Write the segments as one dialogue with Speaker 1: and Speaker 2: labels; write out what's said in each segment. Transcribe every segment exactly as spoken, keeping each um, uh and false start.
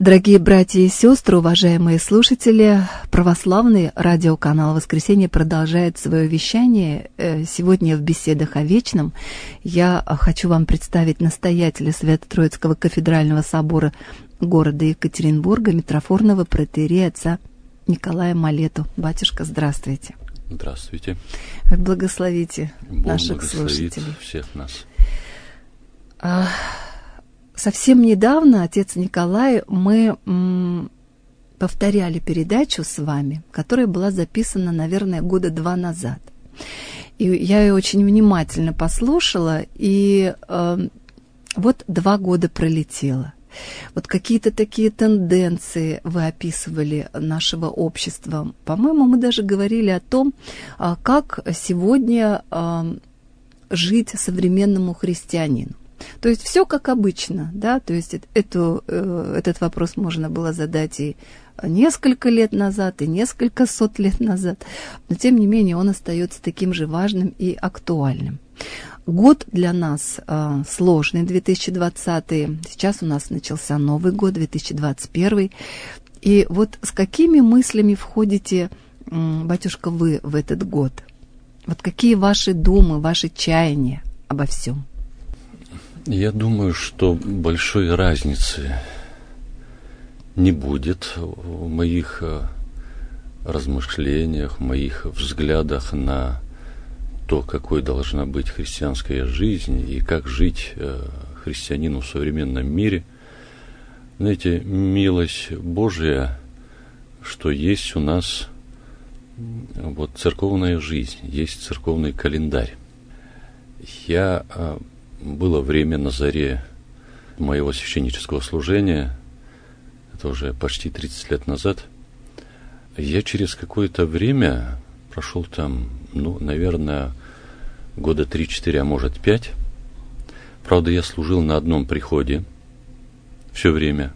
Speaker 1: Дорогие братья и сестры, уважаемые слушатели, православный радиоканал «Воскресенье» продолжает свое вещание. Сегодня в беседах о вечном я хочу вам представить настоятеля Свято-Троицкого кафедрального собора города Екатеринбурга, митрофорного протоиерея отца Николая Малету. Батюшка, здравствуйте.
Speaker 2: Здравствуйте.
Speaker 1: Благословите
Speaker 2: Бог
Speaker 1: наших
Speaker 2: благословит
Speaker 1: слушателей.
Speaker 2: Всех нас.
Speaker 1: А, совсем недавно, отец Николай, мы м, повторяли передачу с вами, которая была записана, наверное, года два назад. И я ее очень внимательно послушала, и э, вот два года пролетело. Вот какие-то такие тенденции вы описывали нашего общества. По-моему, мы даже говорили о том, как сегодня жить современному христианину. То есть все как обычно, да, то есть эту, этот вопрос можно было задать и несколько лет назад, и несколько сот лет назад, но тем не менее он остается таким же важным и актуальным. Год для нас э, сложный, две тысячи двадцатый. Сейчас у нас начался Новый год, две тысячи двадцать первый. И вот с какими мыслями входите, э, батюшка, вы в этот год? Вот какие ваши думы, ваши чаяния обо всем?
Speaker 2: Я думаю, что большой разницы не будет в моих размышлениях, в моих взглядах на то, какой должна быть христианская жизнь и как жить э, христианину в современном мире. Знаете, милость Божия, что есть у нас вот церковная жизнь, есть церковный календарь. Я э, было время на заре моего священнического служения, это уже почти тридцать лет назад. Я через какое-то время прошел там, ну, наверное, года три-четыре, а может пять. Правда, я служил на одном приходе все время.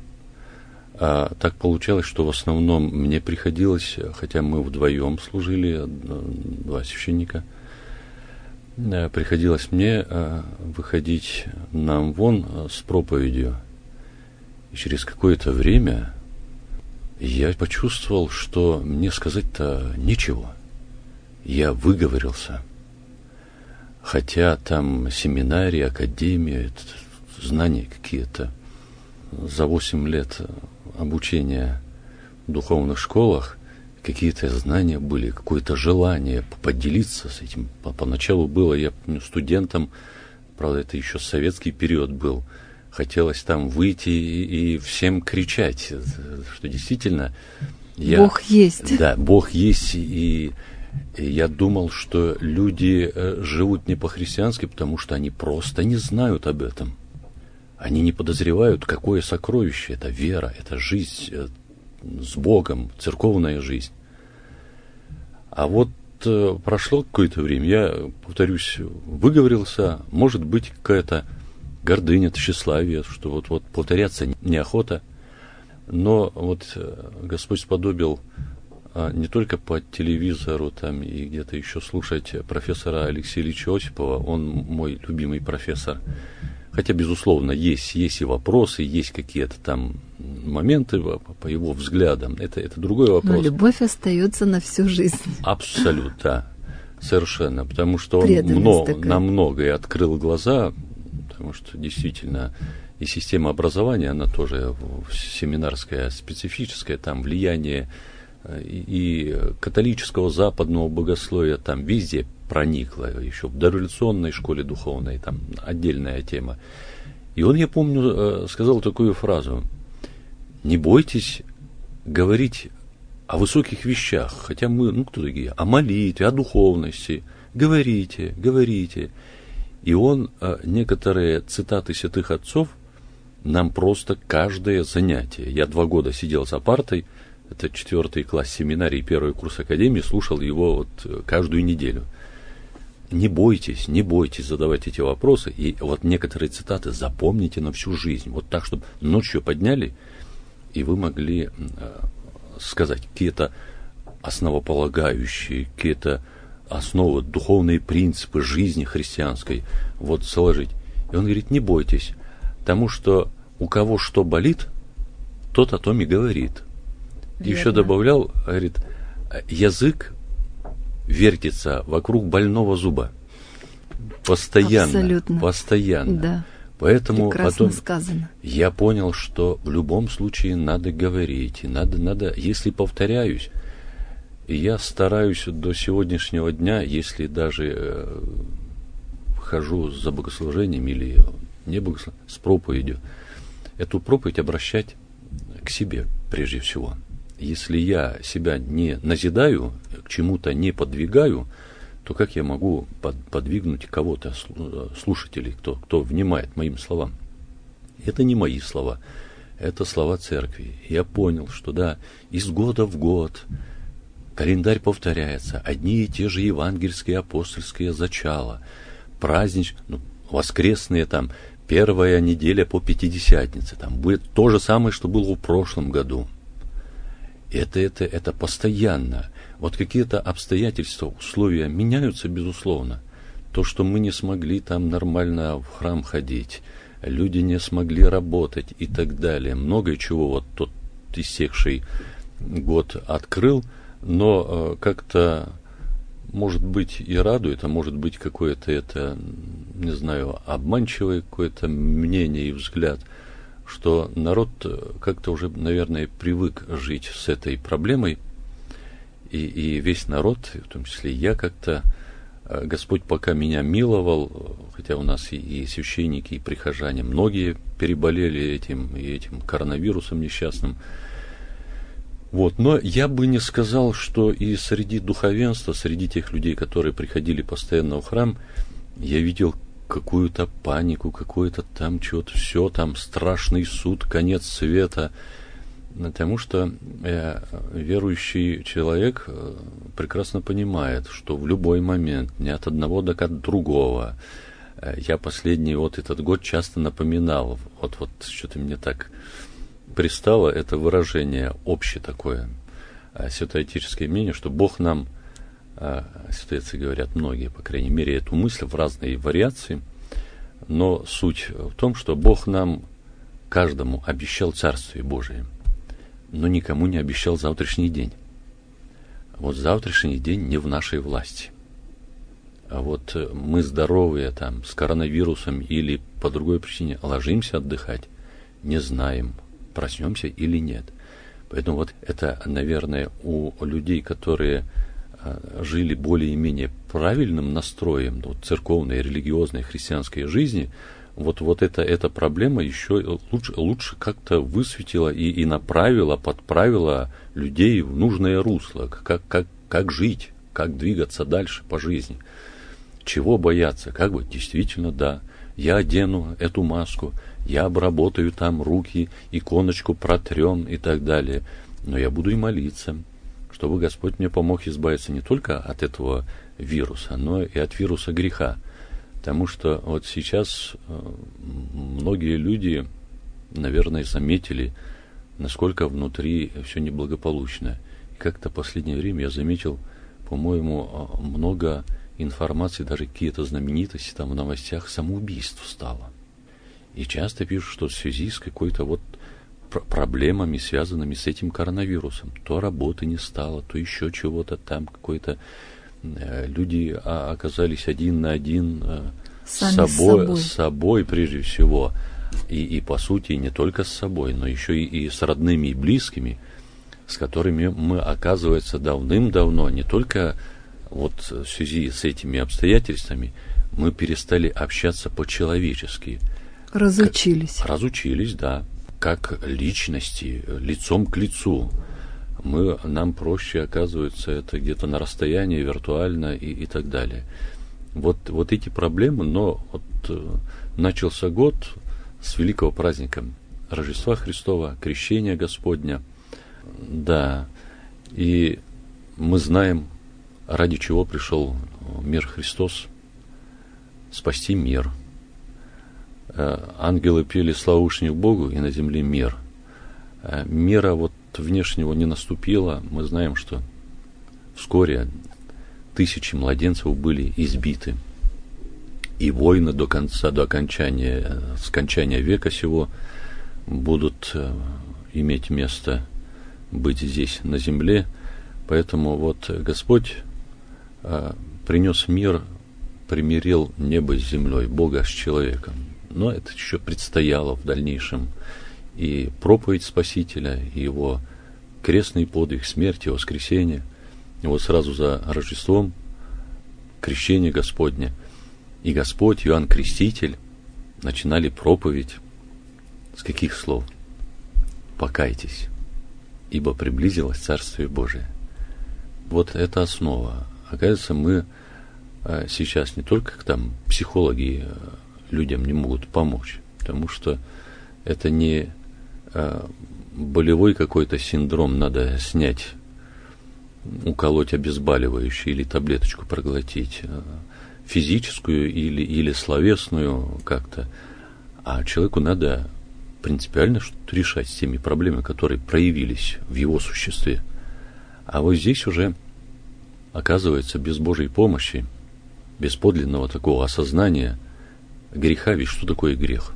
Speaker 2: А так получалось, что в основном мне приходилось, хотя мы вдвоем служили, два священника, приходилось мне выходить на амвон с проповедью. И через какое-то время я почувствовал, что мне сказать-то нечего. Я выговорился. Хотя там семинарии, академия, знания какие-то. За восемь лет обучения в духовных школах какие-то знания были, какое-то желание поделиться с этим. Поначалу было, я помню, студентом, правда, это еще советский период был, хотелось там выйти и, и всем кричать, что действительно... Я,
Speaker 1: Бог есть.
Speaker 2: Да, Бог есть, и... И я думал, что люди живут не по-христиански, потому что они просто не знают об этом. Они не подозревают, какое сокровище это вера, это жизнь с Богом, церковная жизнь. А вот прошло какое-то время, я, повторюсь, выговорился, может быть, какая-то гордыня, тщеславие, что вот-вот повторяться неохота. Но вот Господь сподобил не только по телевизору там и где-то еще слушать профессора Алексея Ильича Осипова, он мой любимый профессор. Хотя, безусловно, есть, есть и вопросы, есть какие-то там моменты по его взглядам. Это, это другой вопрос.
Speaker 1: Но любовь остается на всю жизнь.
Speaker 2: Абсолютно, да, совершенно. Потому что он много, на многое открыл глаза, потому что действительно и система образования, она тоже семинарская, специфическая, там влияние и католического западного богословия там везде проникло, еще в дореволюционной школе духовной, там отдельная тема. И он, я помню, сказал такую фразу: не бойтесь говорить о высоких вещах, хотя мы, ну кто такие, о молитве, о духовности, говорите, говорите. И он некоторые цитаты святых отцов нам просто каждое занятие. Я два года сидел за партой, это четвертый класс семинарии, первый курс академии, слушал его вот каждую неделю. Не бойтесь, не бойтесь задавать эти вопросы. И вот некоторые цитаты запомните на всю жизнь. Вот так, чтобы ночью подняли, и вы могли э, сказать какие-то основополагающие, какие-то основы, духовные принципы жизни христианской вот сложить. И он говорит, не бойтесь, потому что у кого что болит, тот о том и говорит. Верно. Еще добавлял, говорит, язык вертится вокруг больного зуба. Постоянно. Абсолютно. Постоянно.
Speaker 1: Да.
Speaker 2: Поэтому потом
Speaker 1: сказано.
Speaker 2: Я понял, что в любом случае надо говорить. И надо, надо, если повторяюсь, я стараюсь до сегодняшнего дня, если даже э, хожу за богослужением или не богослужением, с проповедью, эту проповедь обращать к себе прежде всего. Если я себя не назидаю, к чему-то не подвигаю, то как я могу под, подвигнуть кого-то, слушателей, кто, кто внимает моим словам? Это не мои слова, это слова церкви. Я понял, что да, из года в год календарь повторяется, одни и те же евангельские, апостольские зачала, празднич, ну, воскресные там, первая неделя по Пятидесятнице, там будет то же самое, что было в прошлом году. Это, это, это постоянно. Вот какие-то обстоятельства, условия меняются, безусловно. То, что мы не смогли там нормально в храм ходить, люди не смогли работать и так далее. Многое чего вот тот иссекший год открыл, но э, как-то, может быть, и радует, а может быть, какое-то это, не знаю, обманчивое какое-то мнение и взгляд, что народ как-то уже, наверное, привык жить с этой проблемой, и, и весь народ, в том числе я, как-то, Господь пока меня миловал, хотя у нас и, и священники, и прихожане, многие переболели этим, и этим коронавирусом несчастным. Вот. Но я бы не сказал, что и среди духовенства, среди тех людей, которые приходили постоянно в храм, я видел какую-то панику, какое-то там что-то, все там, страшный суд, конец света. Потому что э, верующий человек э, прекрасно понимает, что в любой момент, не от одного до от другого, э, я последний вот этот год часто напоминал, вот, вот что-то мне так пристало, это выражение общее такое, э, святоотеческое мнение, что Бог нам, э, святоотцы говорят многие, по крайней мере, эту мысль в разные вариации, но суть в том, что Бог нам каждому обещал Царствие Божие, но никому не обещал завтрашний день. Вот завтрашний день не в нашей власти. А вот мы здоровые там с коронавирусом или по другой причине ложимся отдыхать, не знаем, проснемся или нет. Поэтому вот это, наверное, у людей, которые жили более-менее правильным настроем вот, церковной, религиозной, христианской жизни, вот, вот эта, эта проблема еще лучше, лучше как-то высветила и, и направила, подправила людей в нужное русло, как, как, как жить, как двигаться дальше по жизни, чего бояться, как бы действительно, да, я одену эту маску, я обработаю там руки, иконочку протрем и так далее, но я буду и молиться, чтобы Господь мне помог избавиться не только от этого вируса, но и от вируса греха. Потому что вот сейчас многие люди, наверное, заметили, насколько внутри все неблагополучно. И как-то в последнее время я заметил, по-моему, много информации, даже какие-то знаменитости там в новостях, самоубийств стало. И часто пишут, что в связи с какой-то вот проблемами, связанными с этим коронавирусом. То работы не стало, то еще чего-то там, какой-то э, люди а, оказались один на один э, с, собой, с собой, с собой прежде всего. И, и по сути не только с собой, но еще и, и с родными и близкими, с которыми мы, оказывается, давным-давно, не только вот в связи с этими обстоятельствами, мы перестали общаться по-человечески.
Speaker 1: Разучились.
Speaker 2: Как, разучились, да. Как личности, лицом к лицу. Мы, нам проще, оказывается, это где-то на расстоянии, виртуально и, и так далее. Вот, вот эти проблемы, но вот, э, начался год с великого праздника Рождества Христова, Крещения Господня. Да, и мы знаем, ради чего пришел в мир Христос, спасти мир. Ангелы пели славушник Богу, и на земле мир. Мира вот внешнего не наступило. Мы знаем, что вскоре тысячи младенцев были избиты. И войны до конца, до окончания, скончания века сего будут иметь место быть здесь, на земле. Поэтому вот Господь а, принес мир, примирил небо с землей, Бога с человеком. Но это еще предстояло в дальнейшем. И проповедь Спасителя, и его крестный подвиг, смерть и воскресение. И вот сразу за Рождеством крещение Господне. И Господь, Иоанн Креститель, начинали проповедь с каких слов? Покайтесь, ибо приблизилось Царствие Божие. Вот это основа. Оказывается, мы сейчас не только там психологи людям не могут помочь, потому что это не болевой какой-то синдром, надо снять, уколоть обезболивающее или таблеточку проглотить, физическую или, или словесную как-то. А человеку надо принципиально что-то решать с теми проблемами, которые проявились в его существе. А вот здесь уже, оказывается, без Божьей помощи, без подлинного такого осознания греха, ведь что такое грех?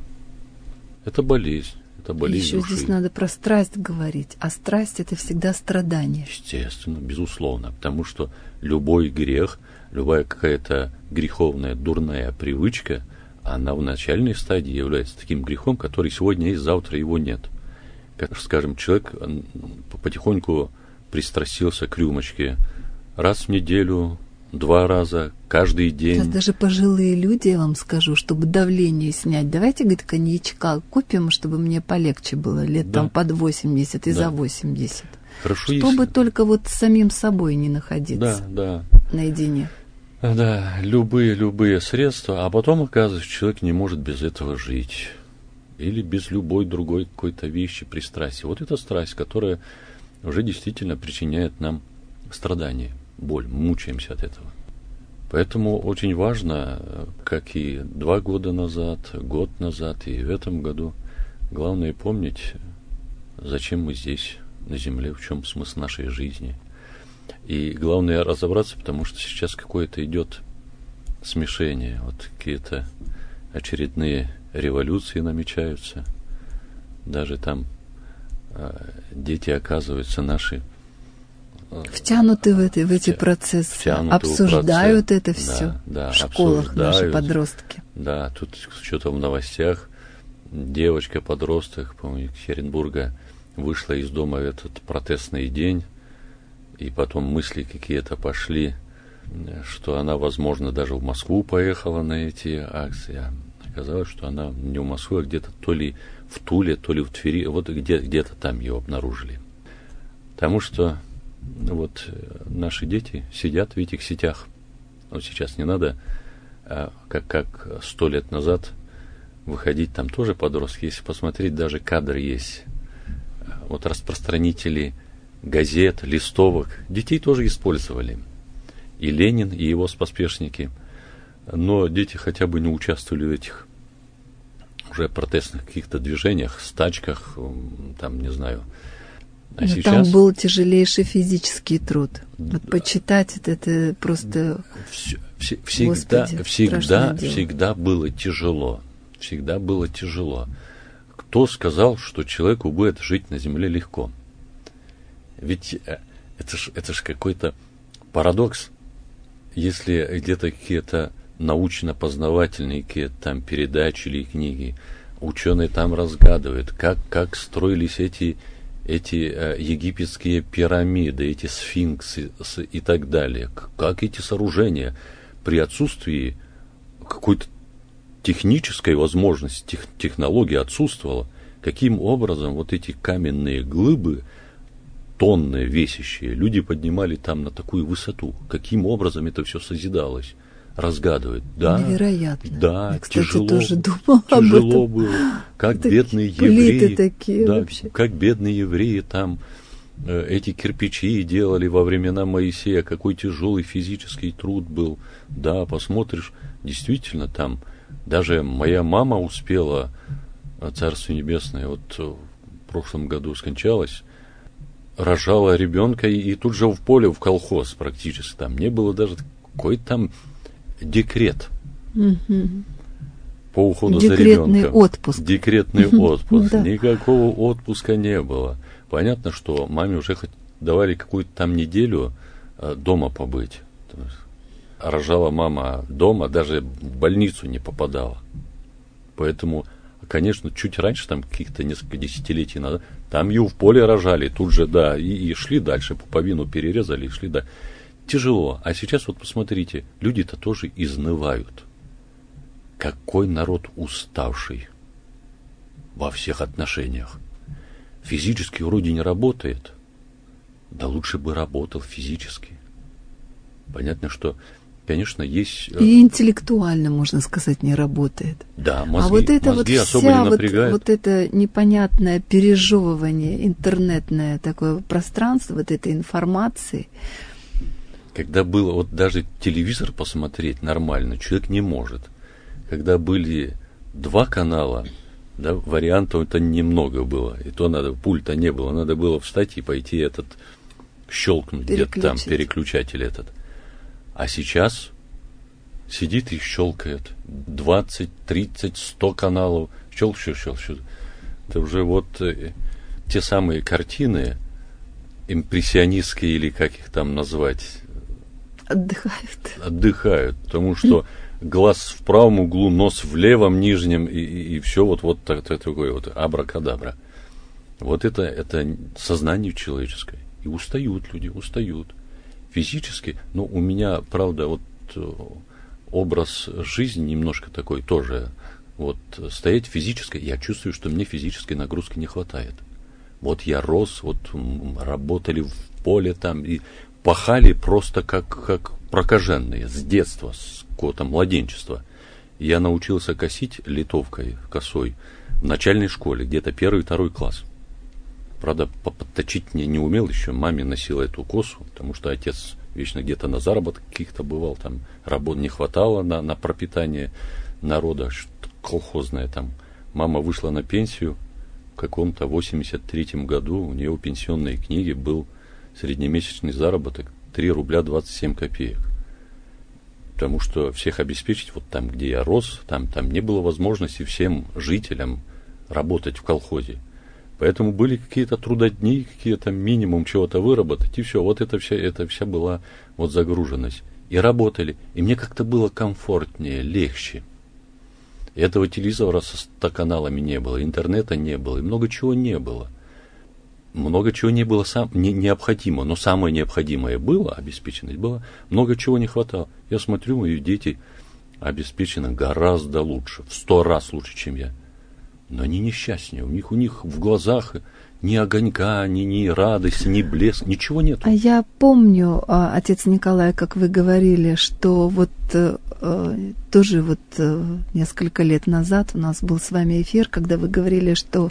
Speaker 2: Это болезнь. Это болезнь
Speaker 1: Еще
Speaker 2: души.
Speaker 1: Здесь надо про страсть говорить, а страсть — это всегда страдание.
Speaker 2: Естественно, безусловно, потому что любой грех, любая какая-то греховная, дурная привычка, она в начальной стадии является таким грехом, который сегодня есть, завтра его нет. Как, скажем, человек потихоньку пристрастился к рюмочке раз в неделю, два раза, каждый день.
Speaker 1: Сейчас даже пожилые люди, я вам скажу, чтобы давление снять, давайте, говорит, коньячка купим, чтобы мне полегче было, лет да. там под восемьдесят и да. за восемьдесят.
Speaker 2: Хорошо,
Speaker 1: чтобы
Speaker 2: если...
Speaker 1: только вот с самим собой не находиться
Speaker 2: да, да.
Speaker 1: наедине.
Speaker 2: Да, любые, любые средства, а потом, оказывается, человек не может без этого жить. Или без любой другой какой-то вещи, пристрастия. Вот эта страсть, которая уже действительно причиняет нам страдания, боль, мы мучаемся от этого. Поэтому очень важно, как и два года назад, год назад и в этом году, главное помнить, зачем мы здесь, на земле, в чем смысл нашей жизни. И главное разобраться, потому что сейчас какое-то идет смешение, вот какие-то очередные революции намечаются. Даже там э, дети, оказываются, наши э,
Speaker 1: втянуты в, это, в эти процессы, обсуждают процесс. Это все
Speaker 2: да, да,
Speaker 1: в школах, наши подростки.
Speaker 2: Да, тут что-то в новостях девочка-подросток, по-моему, Екатеринбурга, вышла из дома в этот протестный день, и потом мысли какие-то пошли, что она, возможно, даже в Москву поехала на эти акции. А оказалось, что она не в Москве, а где-то то ли в Туле, то ли в Твери, вот где, где-то там ее обнаружили. Потому что вот наши дети сидят в этих сетях. Вот сейчас не надо, как, как сто лет назад, выходить, там тоже подростки. Если посмотреть, даже кадры есть. Вот распространители газет, листовок, детей тоже использовали. И Ленин, и его поспешники. Но дети хотя бы не участвовали в этих уже протестных каких-то движениях, стачках, там, не знаю. А сейчас...
Speaker 1: Там был тяжелейший физический труд. Вот почитать это, это просто...
Speaker 2: Все, все, всегда, Господи, всегда, всегда было тяжело. Всегда было тяжело. Кто сказал, что человеку будет жить на земле легко? Ведь это ж, это ж какой-то парадокс. Если где-то какие-то научно-познавательные какие-то там передачи или книги, ученые там разгадывают, как, как строились эти, эти э, египетские пирамиды, эти сфинксы с, и так далее, как эти сооружения при отсутствии какой-то технической возможности, тех, технологии отсутствовала, каким образом вот эти каменные глыбы, тонны весящие, люди поднимали там на такую высоту, каким образом это все созидалось, разгадывают. Да,
Speaker 1: невероятно.
Speaker 2: Да,
Speaker 1: я, кстати,
Speaker 2: тяжело,
Speaker 1: тоже думала об
Speaker 2: тяжело
Speaker 1: этом.
Speaker 2: было. Как
Speaker 1: такие
Speaker 2: бедные евреи,
Speaker 1: такие
Speaker 2: да,
Speaker 1: вообще.
Speaker 2: Как бедные евреи там э, эти кирпичи делали во времена Моисея, какой тяжелый физический труд был. Да, посмотришь, действительно там, даже моя мама успела, Царство Небесное, вот в прошлом году скончалась, рожала ребенка и, и тут же в поле, в колхоз практически. Там не было даже какой-то там декрет.
Speaker 1: Mm-hmm.
Speaker 2: по уходу
Speaker 1: Декретный
Speaker 2: за ребенком.
Speaker 1: Отпуск.
Speaker 2: Декретный отпуск. Никакого отпуска не было. Понятно, что маме уже хоть давали какую-то там неделю дома побыть. Рожала мама дома, даже в больницу не попадала. Поэтому, конечно, чуть раньше, там каких-то несколько десятилетий назад, там ее в поле рожали, тут же, да, и, и шли дальше, пуповину перерезали и шли, да. Тяжело. А сейчас вот посмотрите, люди-то тоже изнывают. Какой народ уставший во всех отношениях. Физически вроде не работает, да лучше бы работал физически. Понятно, что, конечно, есть...
Speaker 1: И интеллектуально, можно сказать, не работает.
Speaker 2: Да, мозги,
Speaker 1: а вот это
Speaker 2: мозги
Speaker 1: вот
Speaker 2: особо
Speaker 1: вся
Speaker 2: не напрягают.
Speaker 1: Вот, вот это непонятное пережевывание, интернетное такое пространство, вот этой информации.
Speaker 2: Когда было, вот даже телевизор посмотреть нормально, человек не может. Когда были два канала, да, вариантов-то немного было. И то надо, пульта не было, надо было встать и пойти этот, щелкнуть где-то там, переключатель этот. А сейчас сидит и щелкает двадцать, тридцать, сто каналов. Щелк, щелк, щелк, щелк. Это уже вот э, те самые картины импрессионистские, или как их там назвать.
Speaker 1: Отдыхают.
Speaker 2: Отдыхают, потому что глаз в правом углу, нос в левом нижнем, и, и, и все вот, вот так, такое вот абракадабра. Вот это, это сознание человеческое. И устают люди, устают. Физически, ну, у меня, правда, вот образ жизни немножко такой тоже. Вот стоять физически, я чувствую, что мне физической нагрузки не хватает. Вот я рос, вот работали в поле там, и пахали просто как, как прокаженные с детства, с какого-то младенчества. Я научился косить литовкой, косой, в начальной школе, где-то первый, второй класс. Правда, подточить мне не умел еще, маме носила эту косу, потому что отец вечно где-то на заработках каких-то бывал, там работ не хватало на, на пропитание народа, что-то колхозное там. Мама вышла на пенсию в каком-то восемьдесят третьем году, у нее в пенсионной книге был среднемесячный заработок три рубля двадцать семь копеек. Потому что всех обеспечить, вот там, где я рос, там, там не было возможности всем жителям работать в колхозе. Поэтому были какие-то трудодни, какие-то минимум чего-то выработать, и все. Вот это вся, это вся была вот загруженность. И работали. И мне как-то было комфортнее, легче. И этого телевизора со ста каналами не было, интернета не было, и много чего не было. Много чего не было сам, не, необходимо, но самое необходимое было, обеспеченность была, много чего не хватало. Я смотрю, мои дети обеспечены гораздо лучше, в сто раз лучше, чем я. Но они несчастнее, у них, у них в глазах ни огонька, ни, ни радости, ни блеск, ничего нет.
Speaker 1: А я помню, отец Николай, как вы говорили, что вот тоже вот несколько лет назад у нас был с вами эфир, когда вы говорили, что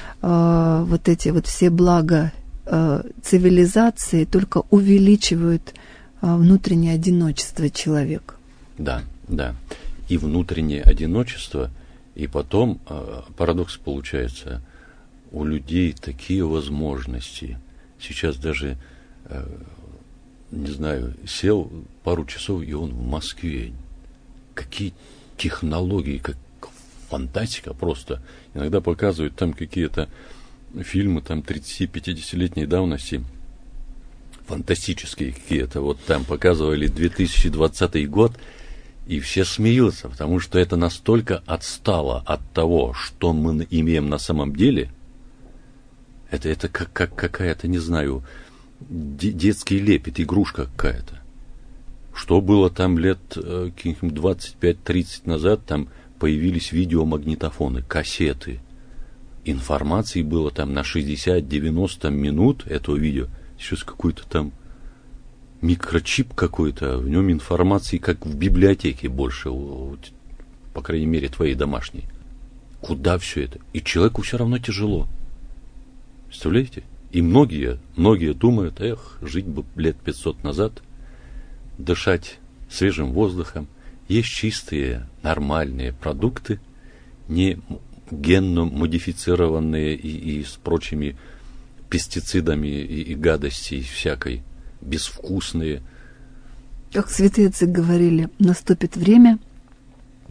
Speaker 1: вот эти вот все блага цивилизации только увеличивают внутреннее одиночество человека.
Speaker 2: Да, да. И внутреннее одиночество. И потом э, парадокс получается, у людей такие возможности. Сейчас даже, э, не знаю, сел пару часов, и он в Москве. Какие технологии, как фантастика просто. Иногда показывают там какие-то фильмы там тридцати-пятидесятилетней давности, фантастические какие-то. Вот там показывали две тысячи двадцатый год, и все смеются, потому что это настолько отстало от того, что мы имеем на самом деле. Это, это как, как какая-то, не знаю, детский лепет, игрушка какая-то. Что было там лет двадцать пять тридцать назад, там появились видеомагнитофоны, кассеты. Информации было там на шестьдесят-девяносто минут этого видео. Сейчас какой-то там микрочип какой-то, в нем информации, как в библиотеке больше, по крайней мере, твоей домашней. Куда все это? И человеку все равно тяжело. Представляете? И многие, многие думают, эх, жить бы лет пятьсот назад, дышать свежим воздухом. Есть чистые, нормальные продукты, не генно модифицированные и, и с прочими пестицидами и, и гадостей всякой, безвкусные.
Speaker 1: Как святые отцы говорили, наступит время,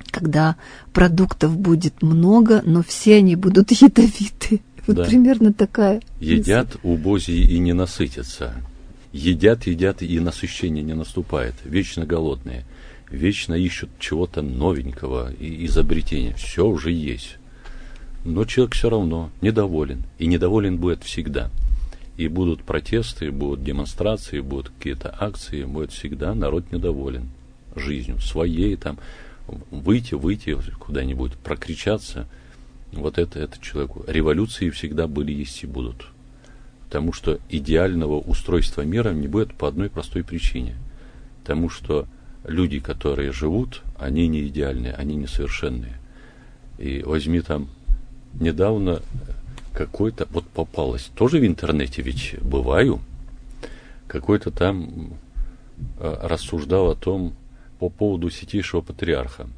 Speaker 1: когда продуктов будет много, но все они будут ядовиты. Вот да. Примерно такая.
Speaker 2: Едят мысль. Убогие и не насытятся. Едят, едят, и насыщение не наступает. Вечно голодные. Вечно ищут чего-то новенького и изобретения. Все уже есть. Но человек все равно недоволен. И недоволен будет всегда. И будут протесты, будут демонстрации, будут какие-то акции. Будет всегда народ недоволен жизнью своей. Там, выйти, выйти куда-нибудь, прокричаться. Вот это, это человеку. Революции всегда были, есть и будут. Потому что идеального устройства мира не будет по одной простой причине. Потому что люди, которые живут, они не идеальные, они несовершенные. И возьми там недавно какой-то, вот попалось, тоже в интернете ведь бываю, какой-то там рассуждал о том по поводу Святейшего Патриарха.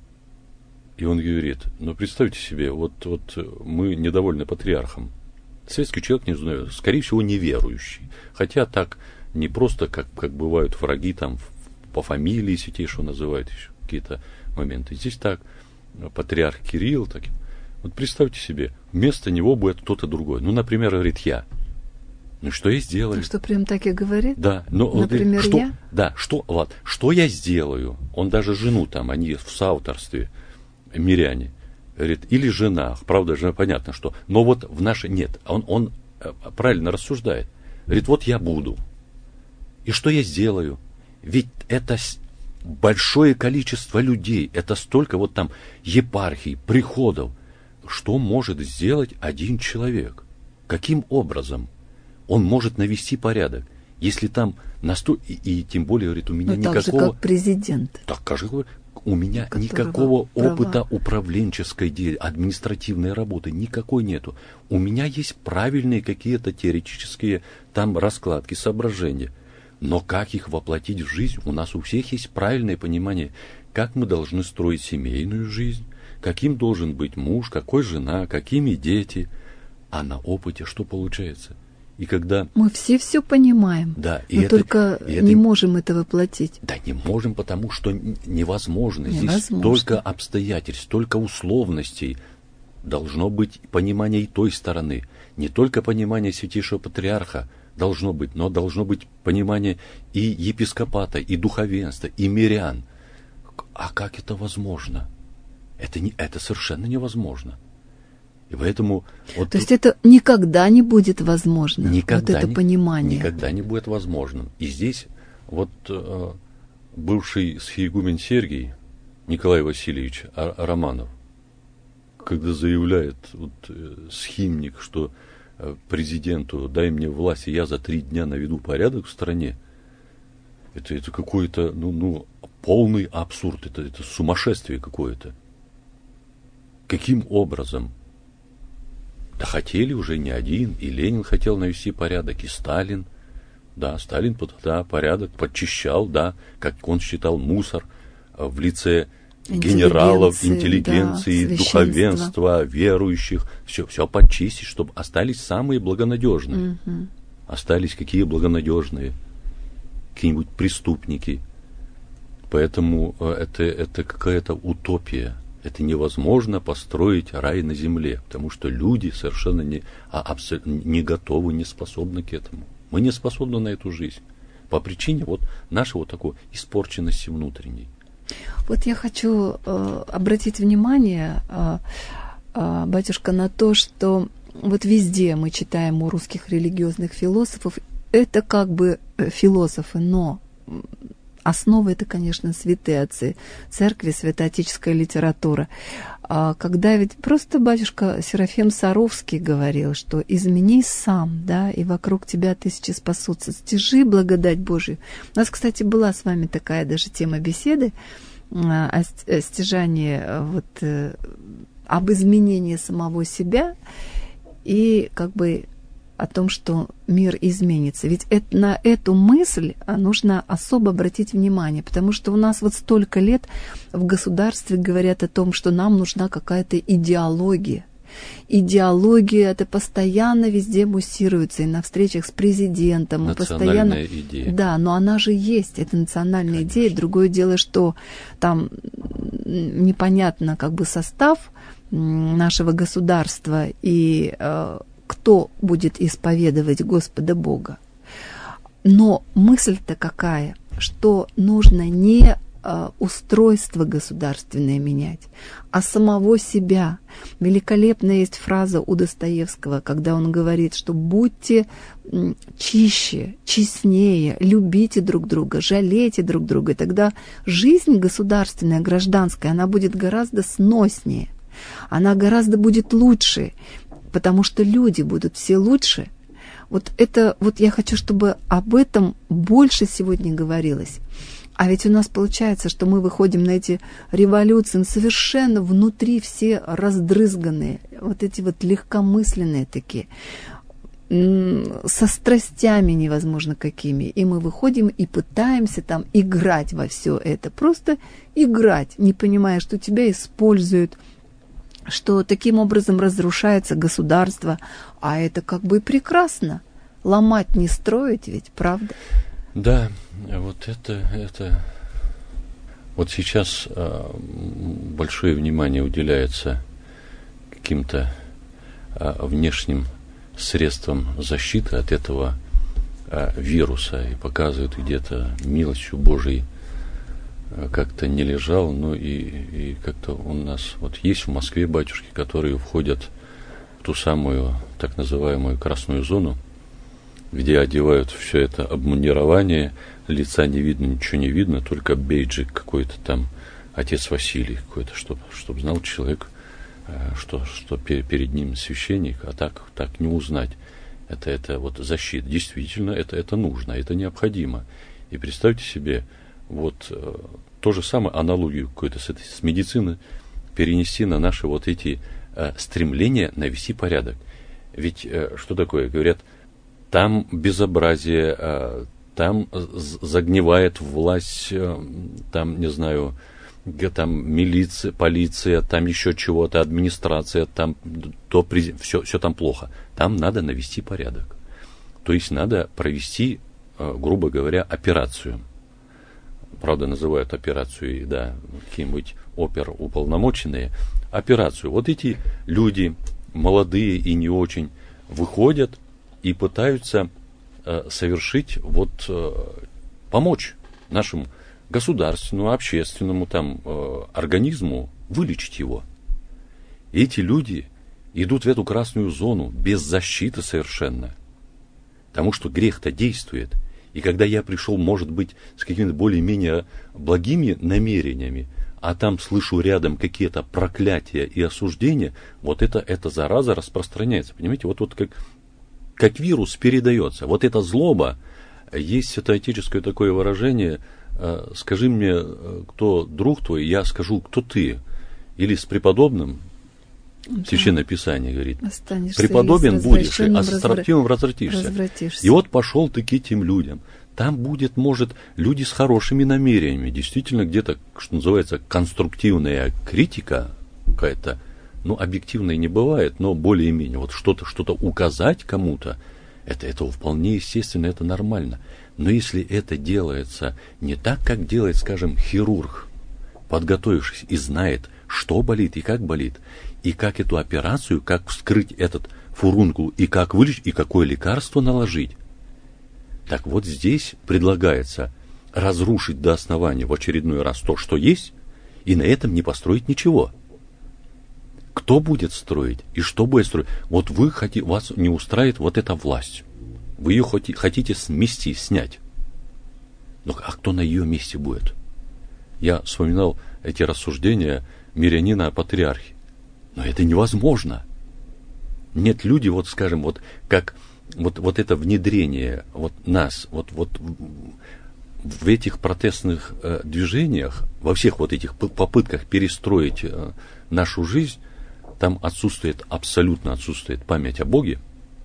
Speaker 2: И он говорит, ну представьте себе, вот, вот мы недовольны патриархом. Светский человек, не знаю, скорее всего, неверующий. Хотя так не просто, как, как бывают враги, там по фамилии Святейшего называют еще какие-то моменты. Здесь так, патриарх Кирилл, так. Вот представьте себе, вместо него будет кто-то другой. Ну, например, говорит, я. Ну, что я сделаю?
Speaker 1: А что, прям так и говорит?
Speaker 2: Да. Но,
Speaker 1: например,
Speaker 2: что,
Speaker 1: я?
Speaker 2: Да, что, вот, что я сделаю? Он даже жену там, они в соавторстве, миряне. Говорит, или жена. Правда, жена, понятно, что. Но вот в нашей... Нет, он, он правильно рассуждает. Говорит, вот я буду. И что я сделаю? Ведь это большое количество людей. Это столько вот там епархий, приходов. Что может сделать один человек? Каким образом он может навести порядок? Если там настолько... И, и тем более, говорит, у меня
Speaker 1: ну,
Speaker 2: никакого...
Speaker 1: Так же, как президент.
Speaker 2: Так, кажется, у меня никакого права. Опыта управленческой деятельности, административной работы никакой нету. У меня есть правильные какие-то теоретические там раскладки, соображения. Но как их воплотить в жизнь? У нас у всех есть правильное понимание, как мы должны строить семейную жизнь, каким должен быть муж, какой жена, какими дети. А на опыте что получается? И когда...
Speaker 1: Мы все все понимаем,
Speaker 2: да, и
Speaker 1: но
Speaker 2: это,
Speaker 1: только
Speaker 2: и
Speaker 1: не
Speaker 2: это...
Speaker 1: можем это воплотить.
Speaker 2: Да не можем, потому что невозможно.
Speaker 1: невозможно.
Speaker 2: Здесь столько обстоятельств, столько условностей. Должно быть понимание и той стороны. Не только понимание Святейшего Патриарха должно быть, но должно быть понимание и епископата, и духовенства, и мирян. А как это возможно? Это, не, это совершенно невозможно. И поэтому... Вот
Speaker 1: То есть это никогда не будет возможно,
Speaker 2: никогда
Speaker 1: вот это
Speaker 2: не,
Speaker 1: понимание.
Speaker 2: Никогда не будет возможным. И здесь вот э, бывший схиегумен Сергий Николай Васильевич Романов, когда заявляет вот, э, схимник, что э, президенту дай мне власть, и я за три дня наведу порядок в стране, это, это какой-то ну, ну, полный абсурд, это, это сумасшествие какое-то. Каким образом? Да хотели уже не один, и Ленин хотел навести порядок, и Сталин. Да, Сталин да, порядок подчищал, да, как он считал, мусор в лице генералов, интеллигенции, да, духовенства, верующих. Все, все подчистить, чтобы остались самые благонадежные. Угу. Остались какие благонадежные? Какие-нибудь преступники. Поэтому это, это какая-то утопия. Это невозможно построить рай на земле, потому что люди совершенно не, а, абсолютно не готовы, не способны к этому. Мы не способны на эту жизнь по причине вот нашей вот такой испорченности внутренней.
Speaker 1: Вот я хочу э, обратить внимание, э, э, батюшка, на то, что вот везде мы читаем у русских религиозных философов, это как бы философы, но... Основа — это, конечно, святые отцы церкви, святоотеческая литература. А когда ведь просто батюшка Серафим Саровский говорил, что «изменись сам, да, и вокруг тебя тысячи спасутся, стяжи благодать Божию». У нас, кстати, была с вами такая даже тема беседы о стяжании, вот, об изменении самого себя и как бы о том, что мир изменится. Ведь это, на эту мысль нужно особо обратить внимание, потому что у нас вот столько лет в государстве говорят о том, что нам нужна какая-то идеология. Идеология это постоянно везде муссируется, и на встречах с президентом.
Speaker 2: Национальная
Speaker 1: постоянно...
Speaker 2: идея.
Speaker 1: Да, но она же есть, это национальная Конечно. идея. Другое дело, что там непонятно как бы состав нашего государства и э, кто будет исповедовать Господа Бога. Но мысль-то какая, что нужно не э, устройство государственное менять, а самого себя. Великолепная есть фраза у Достоевского, когда он говорит, что будьте чище, честнее, любите друг друга, жалейте друг друга, и тогда жизнь государственная, гражданская, она будет гораздо сноснее, она гораздо будет лучше, потому что люди будут все лучше. Вот это, вот я хочу, чтобы об этом больше сегодня говорилось. А ведь у нас получается, что мы выходим на эти революции, совершенно внутри все раздрызганные, вот эти вот легкомысленные такие, со страстями невозможно какими. И мы выходим и пытаемся там играть во все это. Просто играть, не понимая, что тебя используют, что таким образом разрушается государство, а это как бы прекрасно. Ломать не строить ведь, правда?
Speaker 2: Да, вот это, это... Вот сейчас а, большое внимание уделяется каким-то а, внешним средствам защиты от этого а, вируса, и показывают где-то милостью Божией как-то не лежал, ну и, и как-то у нас вот есть в Москве батюшки, которые входят в ту самую так называемую красную зону, где одевают все это обмундирование, лица не видно, ничего не видно, только бейджик какой-то там, отец Василий какой-то, чтобы чтоб знал человек, что, что перед ним священник, а так, так не узнать. Это, это вот защита. Действительно, это, это нужно, это необходимо. И представьте себе, вот э, то же самое, аналогию какую-то с, этой, с медицины перенести на наши вот эти э, стремления навести порядок. Ведь э, что такое? Говорят, там безобразие, э, там загнивает власть, э, там, не знаю, там милиция, полиция, там еще чего-то, администрация, там то все, все там плохо. Там надо навести порядок. То есть надо провести, э, грубо говоря, операцию. Правда, называют операцию, да, какие-нибудь оперуполномоченные, операцию. Вот эти люди, молодые и не очень, выходят и пытаются э, совершить, вот, э, помочь нашему государственному, общественному там, э, организму вылечить его. И эти люди идут в эту красную зону без защиты совершенно, потому что грех-то действует. И когда я пришел, может быть, с какими-то более-менее благими намерениями, а там слышу рядом какие-то проклятия и осуждения, вот это, эта зараза распространяется. Понимаете, вот, вот как, как вирус передается. Вот эта злоба, есть святоотеческое такое выражение, скажи мне, кто друг твой, я скажу, кто ты. Или с преподобным, да. Священное Писание говорит, останешься преподобен будешь, а с строптивым развратишься. развратишься. И вот пошел ты к этим людям. Там будет, может, люди с хорошими намерениями. Действительно, где-то, что называется, конструктивная критика какая-то, ну, объективной не бывает, но более-менее. Вот что-то, что-то указать кому-то, это, это вполне естественно, это нормально. Но если это делается не так, как делает, скажем, хирург, подготовившись и знает, что болит и как болит, и как эту операцию, как вскрыть этот фурункул, и как вылечить, и какое лекарство наложить. Так вот здесь предлагается разрушить до основания в очередной раз то, что есть, и на этом не построить ничего. Кто будет строить и что будет строить? Вот вы хотите, вас не устраивает вот эта власть. Вы ее хотите смести, снять. Но а кто на ее месте будет? Я вспоминал эти рассуждения мирянина о патриархе. Но это невозможно. Нет, люди, вот скажем, вот как вот, вот это внедрение вот нас, вот, вот в этих протестных э, движениях, во всех вот этих попытках перестроить э, нашу жизнь, там отсутствует, абсолютно отсутствует память о Боге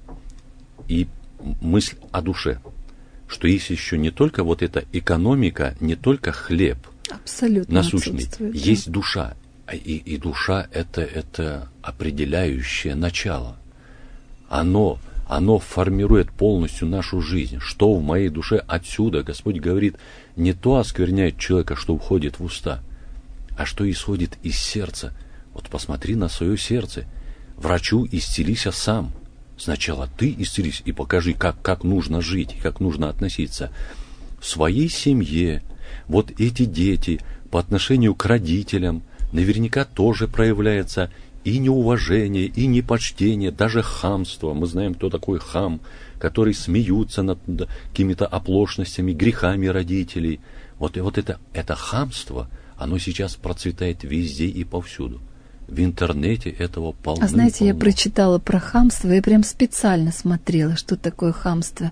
Speaker 2: и мысль о душе. Что есть еще не только вот эта экономика, не только хлеб
Speaker 1: абсолютно
Speaker 2: насущный, есть душа. И, и душа это, это определяющее начало. Оно, оно формирует полностью нашу жизнь. Что в моей душе отсюда, Господь говорит, не то оскверняет человека, что уходит в уста, а что исходит из сердца. Вот посмотри на свое сердце. Врачу исцелися сам. Сначала ты исцелись и покажи, как, как нужно жить, как нужно относиться. В своей семье вот эти дети по отношению к родителям наверняка тоже проявляется и неуважение, и непочтение, даже хамство. Мы знаем, кто такой хам, который смеются над какими-то оплошностями, грехами родителей. Вот, и вот это, это хамство, оно сейчас процветает везде и повсюду. В интернете этого полно.
Speaker 1: А знаете, я прочитала про хамство и прям специально смотрела, что такое хамство.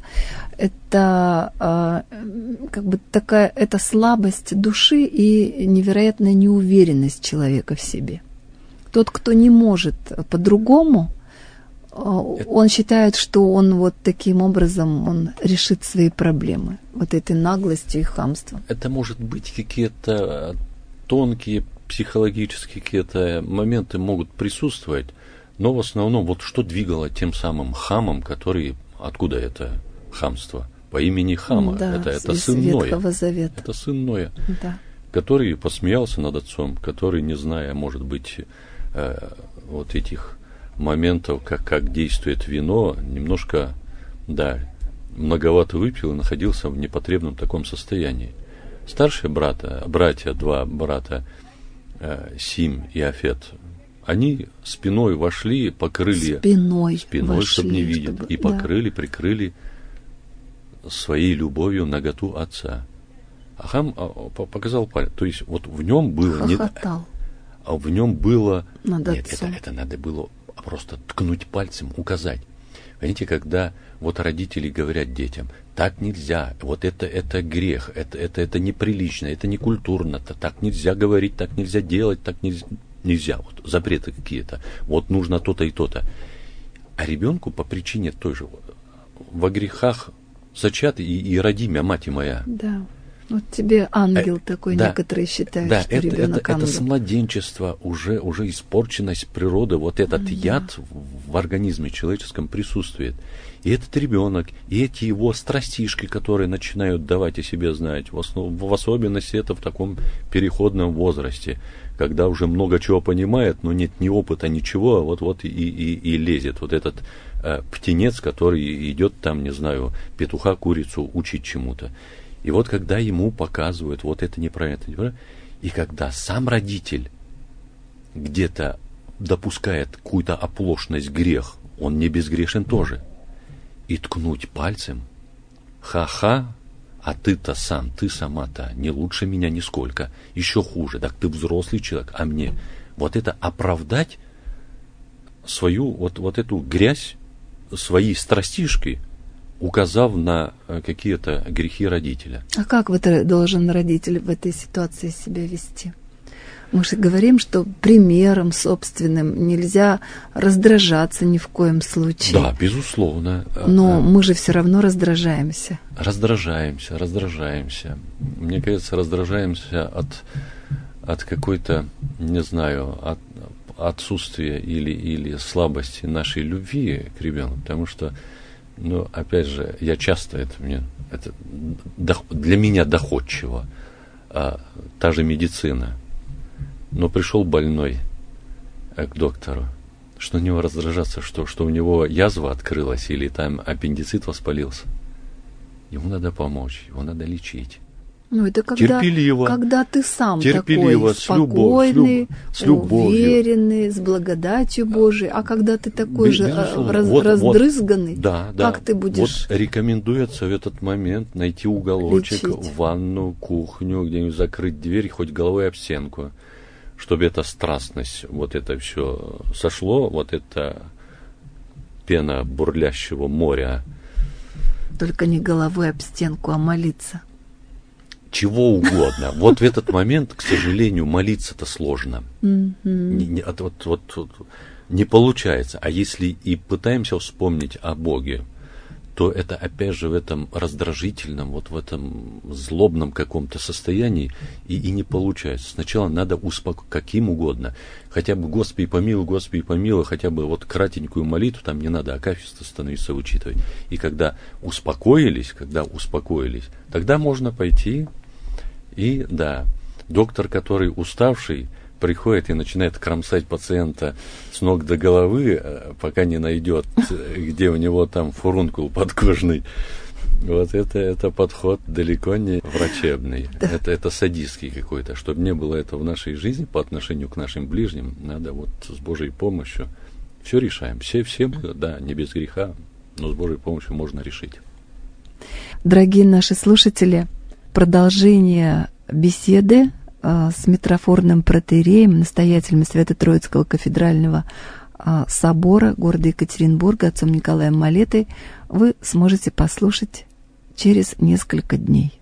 Speaker 1: Это э, как бы такая, это слабость души и невероятная неуверенность человека в себе. Тот, кто не может по-другому, э, он считает, что он вот таким образом он решит свои проблемы, вот этой наглостью и хамством.
Speaker 2: Это может быть какие-то тонкие психологические какие-то моменты могут присутствовать, но в основном вот что двигало тем самым хамом, который, откуда это хамство? По имени Хама,
Speaker 1: да,
Speaker 2: это, это сын Ноя.
Speaker 1: Завета.
Speaker 2: Это сын Ноя,
Speaker 1: да.
Speaker 2: Который посмеялся над отцом, который, не зная, может быть, э, вот этих моментов, как, как действует вино, немножко, да, многовато выпил и находился в непотребном таком состоянии. Старшие брата, братья, два брата, Сим и Афет, они спиной вошли, покрыли
Speaker 1: спиной,
Speaker 2: спиной
Speaker 1: вошли,
Speaker 2: чтобы не видеть,
Speaker 1: чтобы,
Speaker 2: и покрыли, да. прикрыли своей любовью наготу отца. А Хам показал палец, то есть вот в нем было, не, а в нем было,
Speaker 1: над
Speaker 2: нет, это, это надо было просто ткнуть пальцем, указать. Понимаете, когда вот родители говорят детям, так нельзя, вот это, это грех, это, это, это неприлично, это некультурно, так нельзя говорить, так нельзя делать, так нельзя, нельзя, вот запреты какие-то, вот нужно то-то и то-то. А ребенку по причине той же, во грехах зачат и, и роди мя, мать моя.
Speaker 1: Да. Вот тебе ангел а, такой, да, некоторые считают,
Speaker 2: да,
Speaker 1: что
Speaker 2: это,
Speaker 1: ребенок
Speaker 2: это,
Speaker 1: ангел.
Speaker 2: Это с младенчества уже, уже испорченность природы, вот этот mm-hmm. яд в, в организме человеческом присутствует. И этот ребенок, и эти его страстишки, которые начинают давать о себе знать, в, основ, в особенности это в таком переходном возрасте, когда уже много чего понимает, но нет ни опыта, ничего, вот-вот и, и, и лезет вот этот э, птенец, который идет там, не знаю, петуха, курицу учить чему-то. И вот когда ему показывают, вот это неправильно, это неправильно, и когда сам родитель где-то допускает какую-то оплошность, грех, он не безгрешен тоже. И ткнуть пальцем, ха-ха, а ты-то сам, ты сама-то не лучше меня нисколько, еще хуже, так ты взрослый человек, а мне вот это оправдать свою, вот, вот эту грязь, свои страстишки, указав на какие-то грехи родителя.
Speaker 1: А как вот должен родитель в этой ситуации себя вести? Мы же говорим, что примером собственным нельзя раздражаться ни в коем случае.
Speaker 2: Да, безусловно.
Speaker 1: Но мы же все равно раздражаемся.
Speaker 2: Раздражаемся, раздражаемся. Мне кажется, раздражаемся от, от какой-то, не знаю, от отсутствия или, или слабости нашей любви к ребенку, потому что, ну, опять же, я часто это мне, это для меня доходчиво, а, та же медицина. Но пришел больной к доктору, что у него раздражаться, что, что у него язва открылась или там аппендицит воспалился. Ему надо помочь, его надо лечить.
Speaker 1: Ну, это когда,
Speaker 2: терпеливо,
Speaker 1: когда ты сам
Speaker 2: терпеливо,
Speaker 1: такой спокойный,
Speaker 2: с любовью,
Speaker 1: уверенный, с благодатью Божией. А когда ты такой Без, же раз,
Speaker 2: вот,
Speaker 1: раздрызганный,
Speaker 2: вот, да, да.
Speaker 1: как ты будешь...
Speaker 2: Вот рекомендуется в этот момент найти уголочек,
Speaker 1: лечить.
Speaker 2: ванну, кухню, где-нибудь закрыть дверь, хоть головой об стенку, чтобы эта страстность, вот это все сошло, вот эта пена бурлящего моря.
Speaker 1: Только не головой об стенку, а молиться.
Speaker 2: Чего угодно. Вот в этот момент, к сожалению, молиться-то сложно.
Speaker 1: Mm-hmm.
Speaker 2: Не, не, вот, вот, вот, не получается. А если и пытаемся вспомнить о Боге, то это опять же в этом раздражительном, вот в этом злобном каком-то состоянии и, и не получается. Сначала надо успокоить, каким угодно. Хотя бы Господи помилуй, Господи помилуй, хотя бы вот кратенькую молитву, там не надо акафиста становиться вычитывать. И когда успокоились, когда успокоились, тогда можно пойти и, да, доктор, который уставший, приходит и начинает кромсать пациента с ног до головы, пока не найдет, где у него там фурункул подкожный. Вот это, это подход далеко не врачебный. Да. Это, это садистский какой-то. Чтобы не было этого в нашей жизни по отношению к нашим ближним, надо вот с Божьей помощью все решаем. Все, все мы, да, не без греха, но с Божьей помощью можно решить.
Speaker 1: Дорогие наши слушатели, продолжение беседы с митрофорным протоиереем, настоятелем Свято-Троицкого кафедрального собора города Екатеринбурга, отцом Николаем Малетой, вы сможете послушать через несколько дней.